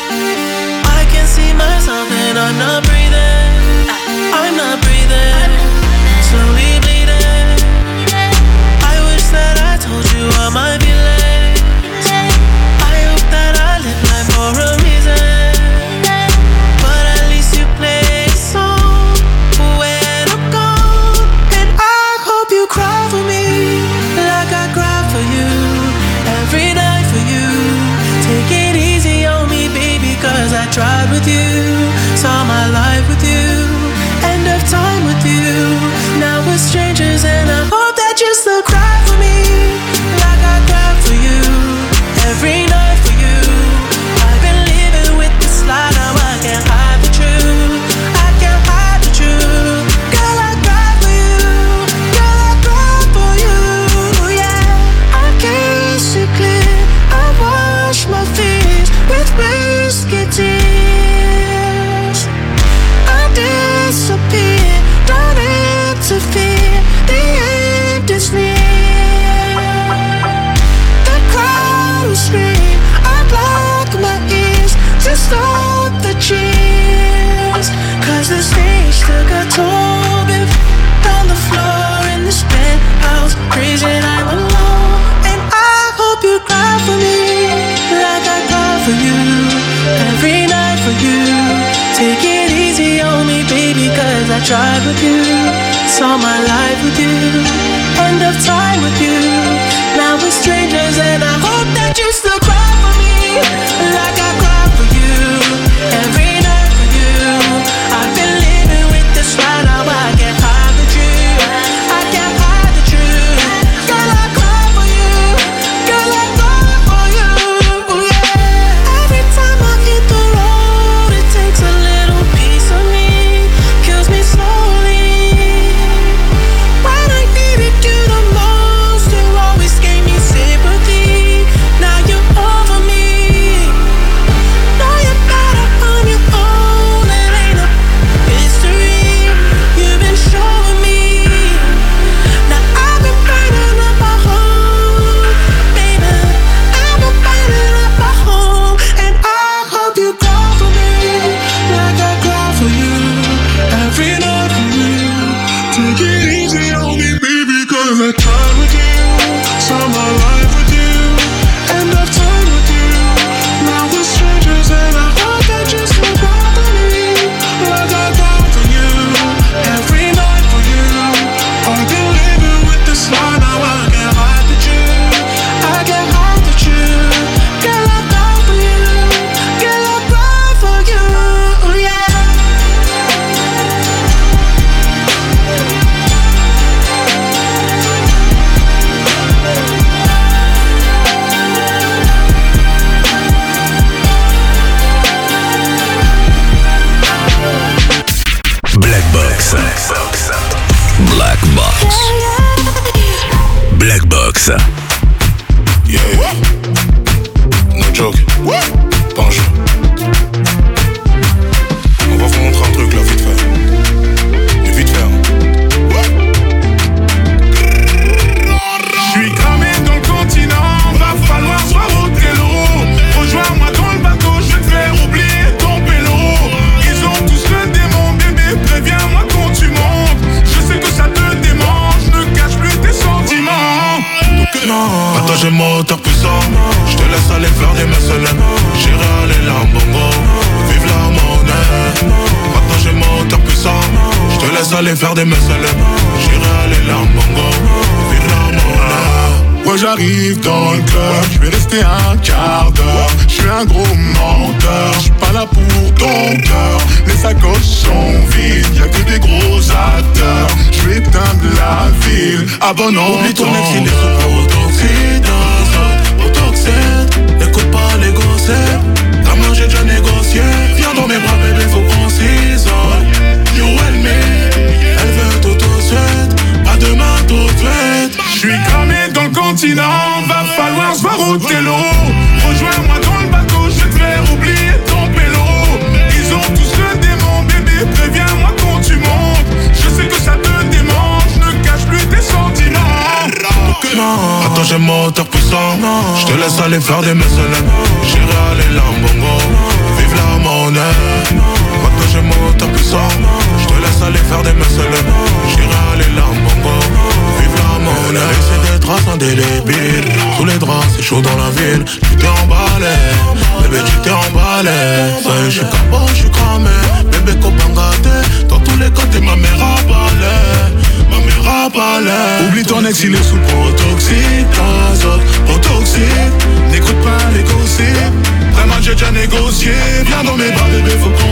I can see myself and I'm not breathing. I'm not breathing. Slowly bleeding. I wish that I told you all my feelings. I hope that I live life for a reason. But at least you play a song when I'm gone. And I hope you cry for me like I cry for you. Every night for you. Take it easy on me, baby, cause I tried with you. Saw my life with you. End of time with you. Now we're strangers and I hope that you still cry for me like I cry for you. Every night for you. I've been living with this lie, now I can't hide the truth. I can't hide the truth. Girl, I cry for you. Girl, I cry for you. Yeah, I can't see clear. I wash my fears with whiskey tears. I disappear, don't interfere. The end is near. The crowd will scream. I block my ears to stop the cheers. Cause the stage took a toll. Been on the floor in this penthouse, crazy I'm alone. And I hope you cry for me like I cry for you. Every night for you. Take it easy on me, baby, cause I tried with you. Saw my life with you. End of time with you. Now we're strangers and I hope that you still cry for me like I cry for you. Every night for you. I've been living with this lie, now I can't hide the truth. I can't hide the truth. Girl, I cry for you. Girl, I cry for you. Yeah. Every time I hit the road, it takes a little piece of me, kills me slowly. When I needed you the most, you always gave me sympathy. Now you're over me. moteur puissant. Je te laisse aller faire des MSLM. J'irai aller là, bongo. Vive la monnaie. Maintenant j'ai moteur puissant. Je te laisse aller faire des MSLM. J'irai aller là, bongo. Vive la monnaie. Ouais, j'arrive dans le club, je vais rester un quart d'heure. Je suis un gros menteur, je suis pas là pour ton cœur. Les sacoches sont vides, y'a que des gros acteurs. Je vais éteindre la ville, abonnons. Oublie ton ex, il est super autoxide. N'écoute pas les gossettes. Ta main j'ai déjà négocié. Viens dans mes bras bébé, faut qu'on s'isole. You and me, elle veut tout de suite. Pas demain tout de suite. Je suis cramé dans le continent, va falloir se voir au télo. Rejoins-moi dans le bateau, je vais te faire oublier ton pélo. Ils ont tous le démon, bébé, préviens-moi quand tu montes. Je sais que ça te démange, ne cache plus tes sentiments. Attends, j'ai moteur puissant. Je te laisse aller faire des MSLM. J'irai aller là, bongo. Vive la monnaie. Maintenant j'ai moteur puissant. Je te laisse aller faire des MSLM. J'irai aller là, bongo. Vive la monnaie. C'est des draps indélébiles. Sous les draps, c'est chaud dans la ville. Tu t'es emballé, bébé, tu t'es emballé. Ça y est, je suis capot, je suis cramé. Bébé, copain gâté. Dans tous les côtés, ma mère a balai. Ma mère a balai. Oublie ton ex, il est sous protoxyde. N'écoute pas les gossips. Vraiment j'ai déjà négocié. Viens dans mes bras bébé, faut qu'on